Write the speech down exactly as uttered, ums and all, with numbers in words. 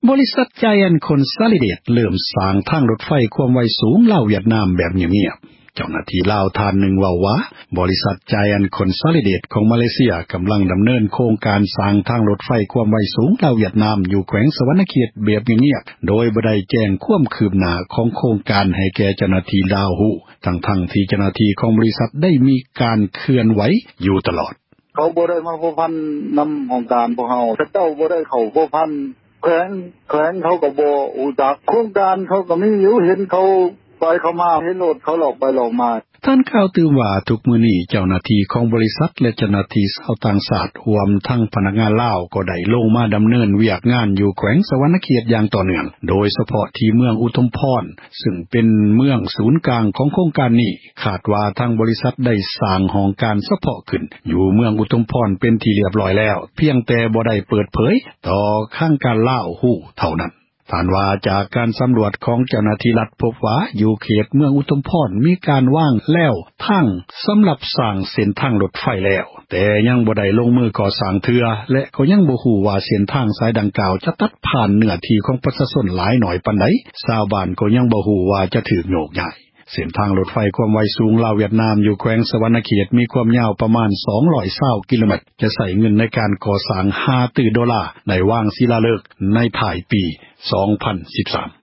บริษัท Giant Consolidated เริ่มสร้างทางรถไฟความไวสูงลาวเวียดนามแบบเงียบๆเจ้าหน้าที่ลาวท่านหนึ่งเว้าว่าบริษัท Giant Consolidated ของมาเลเซียกำลังดำเนินโครงการสร้างทางรถไฟความไวสูงลาวเวียดนามอยู่แขวงสะหวรรณเขตแบบเงียบๆโดยบ่ได้แจ้งความคืบหน้าของโครงการให้แก่เจ้าหน้าที่ลาวฮู้ทั้งๆที่เจ้าหน้าที่ของบริษัทได้มีการเคลื่อนไหวอยู่ตลอดเขาบ่ได้มาพัวพันนำของการพวกเฮาแต่เจ้าบ่ได้เข้าพัวพันแขวงแขวงเขาก็บ่รู้จักโครงการเขาก็มีอยู่เห็นเขาไปเข้ามาเห็นรถเขาหลอกไปหลอกมาท่านกล่าวตื่นว่าทุกมื้อนี้เจ้าหน้าที่ของบริษัทและเจ้าหน้าที่ชาวต่างชาติรวมทั้งพนักงานลาวก็ได้ลงมาดำเนินเวียกงานอยู่แขวงสะหวรรณเขตอย่างต่อเนื่องโดยเฉพาะที่เมืองอุทุมพรซึ่งเป็นเมืองศูนย์กลางของโครงการนี้คาดว่าทางบริษัทได้สร้างห้องการเฉพาะขึ้นอยู่เมืองอุทุมพรเป็นที่เรียบร้อยแล้วเพียงแต่บ่ได้เปิดเผยต่อข้างการลาวฮู้เท่านั้นท่านว่าจากการสำรวจของเจ้าหน้าที่รัฐพบว่าอยู่เขตเมืองอุทุมพรมีการว่างแล้วทางสำหรับสร้างเส้นทางรถไฟแล้วแต่ยังบ่ได้ลงมือก่อสร้างเทื่อและก็ยังบ่ฮู้ว่าเส้นทางสายดังกล่าวจะตัดผ่านเนื้อที่ของประชาชนหลายหน่อยปานใดชาวบ้านก็ยังบ่ฮู้ว่าจะถูกโยกย้ายเส้นทางรถไฟความไวสูงลาวเวียดนามอยู่แขวงสะหวรรณเขตมีความยาวประมาณสองร้อยยี่สิบกิโลเมตรจะใช้เงินในการก่อสร้างห้าหมื่นดอลลาร์ในวางศิลาฤกษ์ในภายปีสองพันสิบสาม